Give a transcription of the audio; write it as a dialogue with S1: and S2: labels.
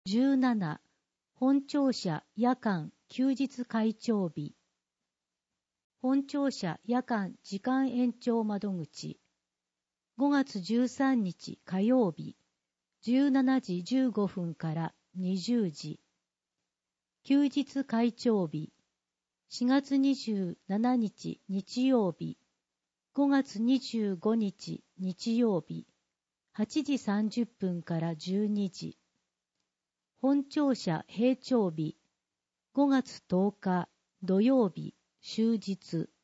S1: 17、本庁舎夜間休日開庁日。本庁舎夜間時間延長窓口。5月13日火曜日、17時15分から20時。休日開庁日。4月27日日曜日、5月25日日曜日、8時30分から12時。本庁舎閉庁日、5月10日土曜日、終日。